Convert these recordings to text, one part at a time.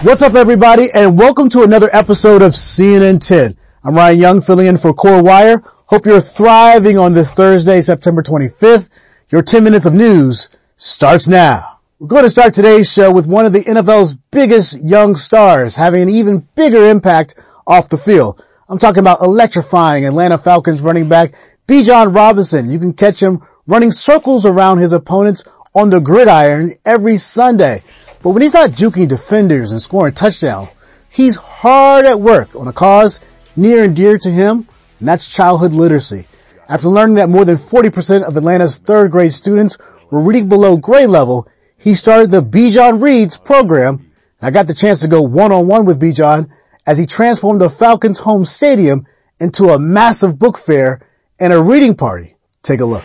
What's up, everybody, and welcome to another episode of CNN 10. I'm Ryan Young, filling in for Core Wire. Hope you're thriving on this Thursday, September 25th. Your 10 minutes of news starts now. We're going to start today's show with one of the NFL's biggest young stars having an even bigger impact off the field. I'm talking about electrifying Atlanta Falcons running back Bijan Robinson. You can catch him running circles around his opponents on the gridiron every Sunday. But when he's not juking defenders and scoring touchdowns, he's hard at work on a cause near and dear to him, and that's childhood literacy. After learning that more than 40% of Atlanta's third grade students were reading below grade level, he started the Bijan Reads program. I got the chance to go one-on-one with Bijan as he transformed the Falcons' home stadium into a massive book fair and a reading party. Take a look.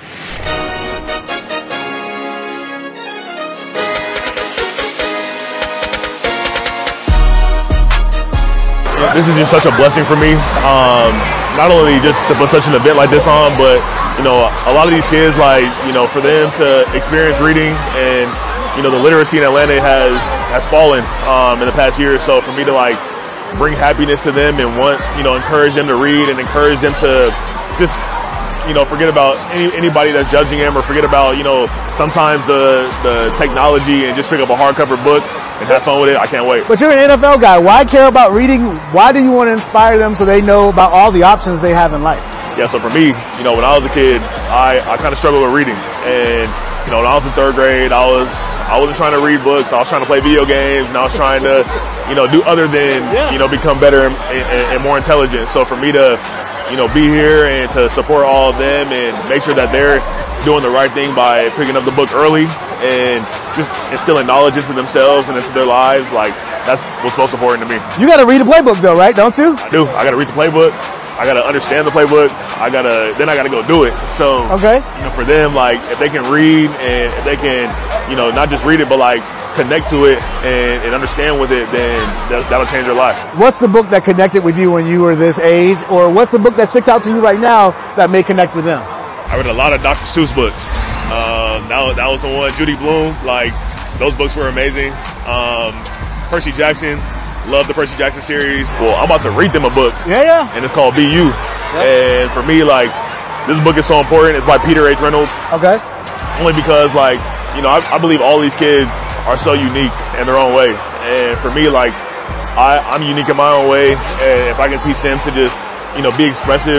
This is just such a blessing for me. Not only just to put such an event like this on, but, you know, a lot of these kids, like, you know, for them to experience reading and, you know, the literacy in Atlanta has fallen, in the past year or so. For me to, like, bring happiness to them and encourage them to read and encourage them to just, you know, forget about anybody that's judging them or forget about, you know, sometimes the technology and just pick up a hardcover book and have fun with it. I can't wait. But you're an NFL guy. Why care about reading? Why do you want to inspire them so they know about all the options they have in life? Yeah, so for me, you know, when I was a kid, I kind of struggled with reading. And, you know, when I was in third grade, I wasn't trying to read books. I was trying to play video games, and I was trying to, you know, do other than, you know, become better and more intelligent. So for me to, you know, be here and to support all of them and make sure that they're doing the right thing by picking up the book early and just instilling knowledge into themselves and into their lives, like, that's what's most important to me. You gotta read the playbook though, right? Don't you? I do. I gotta read the playbook. I gotta understand the playbook. Then I gotta go do it. So, okay. You know, for them, like, if they can read and if they can, you know, not just read it, but like connect to it and understand with it, then that'll change their life. What's the book that connected with you when you were this age? Or what's the book that sticks out to you right now that may connect with them? I read a lot of Dr. Seuss books. That was the one. Judy Blume, like, those books were amazing. Percy Jackson. Love the Percy Jackson series. Well, I'm about to read them a book. Yeah. And it's called Be You. Yep. And for me, like, this book is so important. It's by Peter H. Reynolds. Okay. Only because, like, you know, I believe all these kids are so unique in their own way. And for me, like, I'm unique in my own way. And if I can teach them to just, you know, be expressive.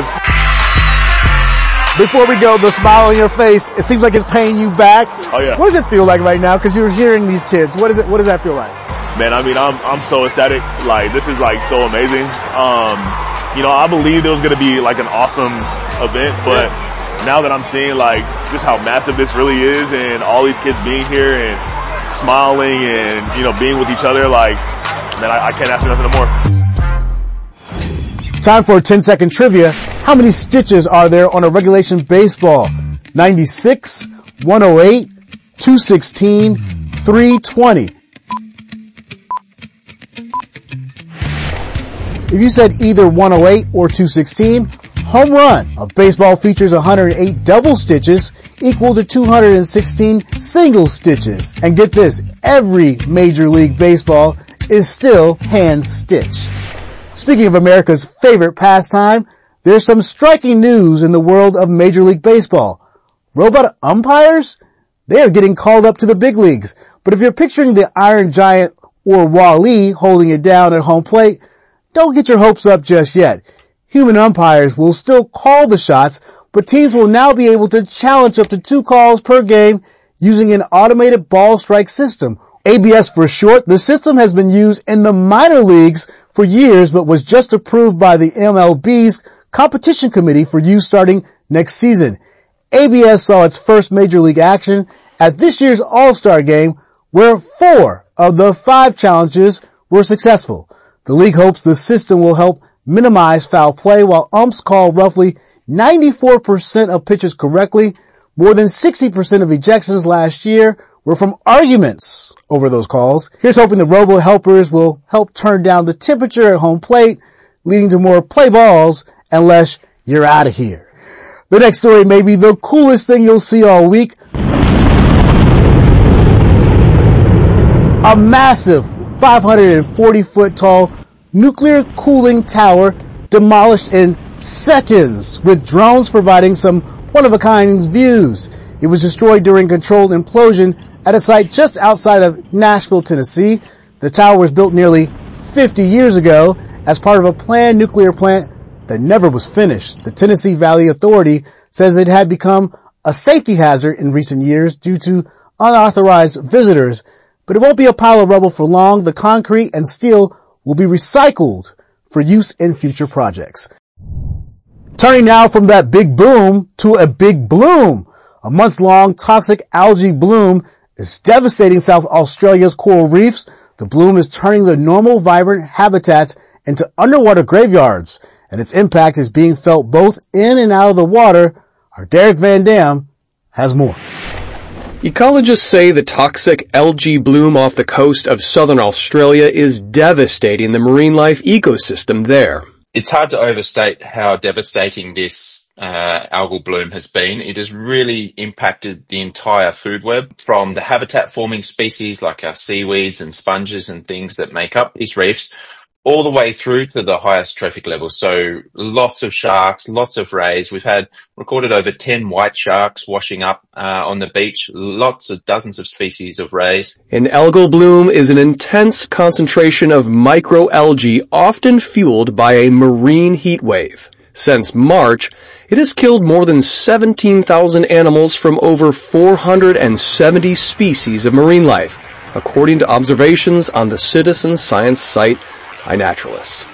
Before we go, the smile on your face, it seems like it's paying you back. Oh yeah. What does it feel like right now? Cause you're hearing these kids. What does that feel like? Man, I mean, I'm so ecstatic. Like, this is like so amazing. You know, I believed it was going to be like an awesome event, but now that I'm seeing like just how massive this really is and all these kids being here and smiling and, you know, being with each other, like, man, I can't ask for nothing more. Time for a 10-second trivia. How many stitches are there on a regulation baseball? 96, 108, 216, 320. If you said either 108 or 216, home run. A baseball features 108 double stitches equal to 216 single stitches. And get this, every Major League Baseball is still hand stitched. Speaking of America's favorite pastime, there's some striking news in the world of Major League Baseball. Robot umpires? They are getting called up to the big leagues. But if you're picturing the Iron Giant or Wall-E holding it down at home plate, don't get your hopes up just yet. Human umpires will still call the shots, but teams will now be able to challenge up to 2 calls per game using an automated ball strike system. ABS for short. The system has been used in the minor leagues for years, but was just approved by the MLB's competition committee for use starting next season. ABS saw its first major league action at this year's All-Star game, where 4 of the 5 challenges were successful. The league hopes the system will help minimize foul play while umps call roughly 94% of pitches correctly. More than 60% of ejections last year were from arguments over those calls. Here's hoping the robo helpers will help turn down the temperature at home plate, leading to more play balls and less you're out of here. The next story may be the coolest thing you'll see all week. A massive 540-foot tall nuclear cooling tower demolished in seconds, with drones providing some one-of-a-kind views. It was destroyed during controlled implosion at a site just outside of Nashville, Tennessee. The tower was built nearly 50 years ago as part of a planned nuclear plant that never was finished. The Tennessee Valley Authority says it had become a safety hazard in recent years due to unauthorized visitors, but it won't be a pile of rubble for long. The concrete and steel will be recycled for use in future projects. Turning now from that big boom to a big bloom. A month-long toxic algae bloom is devastating South Australia's coral reefs. The bloom is turning the normal vibrant habitats into underwater graveyards, and its impact is being felt both in and out of the water. Our Derek Van Dam has more. Ecologists say the toxic algae bloom off the coast of southern Australia is devastating the marine life ecosystem there. It's hard to overstate how devastating this algal bloom has been. It has really impacted the entire food web, from the habitat-forming species like our seaweeds and sponges and things that make up these reefs, all the way through to the highest trophic levels. So lots of sharks, lots of rays. We've recorded over 10 white sharks washing up on the beach, dozens of species of rays. An algal bloom is an intense concentration of microalgae, often fueled by a marine heat wave. Since March, it has killed more than 17,000 animals from over 470 species of marine life, according to observations on the citizen science site iNaturalist.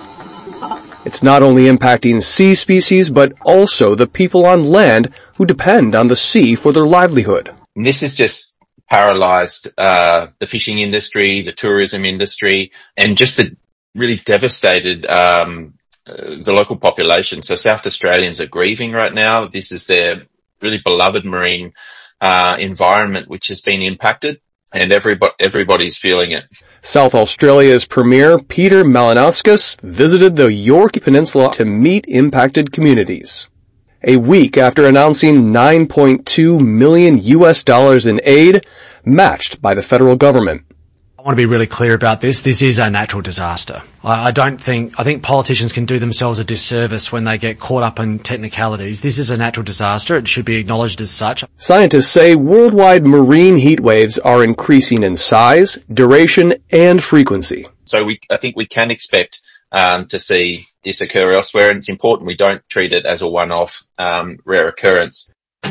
It's not only impacting sea species, but also the people on land who depend on the sea for their livelihood. And this has just paralyzed the fishing industry, the tourism industry, and just really devastated the local population. So South Australians are grieving right now. This is their really beloved marine environment which has been impacted, and everybody's feeling it. South Australia's Premier, Peter Malinauskas, visited the Yorke Peninsula to meet impacted communities. A week after announcing $9.2 million in aid, matched by the federal government. I want to be really clear about this. This is a natural disaster. I think politicians can do themselves a disservice when they get caught up in technicalities. This is a natural disaster. It should be acknowledged as such. Scientists say worldwide marine heat waves are increasing in size, duration, and frequency. So I think we can expect to see this occur elsewhere, and it's important we don't treat it as a one-off rare occurrence.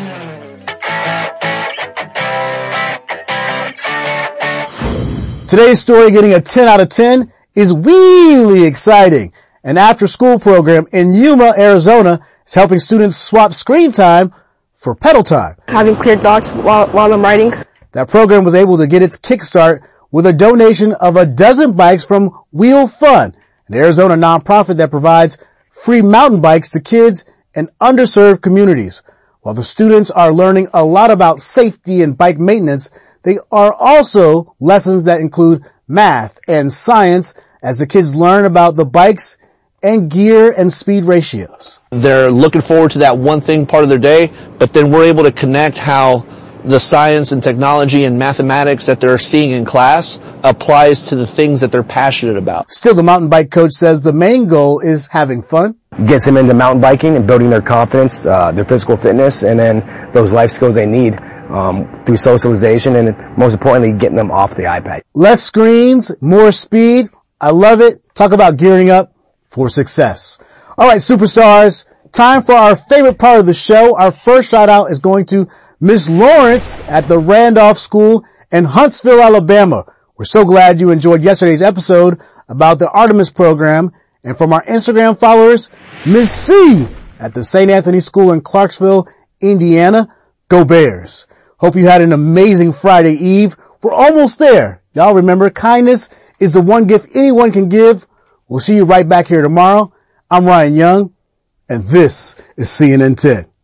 Today's story, getting a 10 out of 10, is really exciting. An after-school program in Yuma, Arizona is helping students swap screen time for pedal time. Having clear thoughts while I'm riding. That program was able to get its kickstart with a donation of 12 bikes from Wheel Fun, an Arizona nonprofit that provides free mountain bikes to kids in underserved communities. While the students are learning a lot about safety and bike maintenance, they are also lessons that include math and science as the kids learn about the bikes and gear and speed ratios. They're looking forward to that one thing part of their day, but then we're able to connect how the science and technology and mathematics that they're seeing in class applies to the things that they're passionate about. Still, the mountain bike coach says the main goal is having fun. Gets them into mountain biking and building their confidence, their physical fitness, and then those life skills they need. Through socialization and most importantly, getting them off the iPad. Less screens, more speed. I love it. Talk about gearing up for success. All right, superstars, time for our favorite part of the show. Our first shout out is going to Miss Lawrence at the Randolph School in Huntsville, Alabama. We're so glad you enjoyed yesterday's episode about the Artemis program. And from our Instagram followers, Miss C at the St. Anthony School in Clarksville, Indiana. Go Bears. Hope you had an amazing Friday Eve. We're almost there. Y'all remember, kindness is the one gift anyone can give. We'll see you right back here tomorrow. I'm Ryan Young, and this is CNN 10.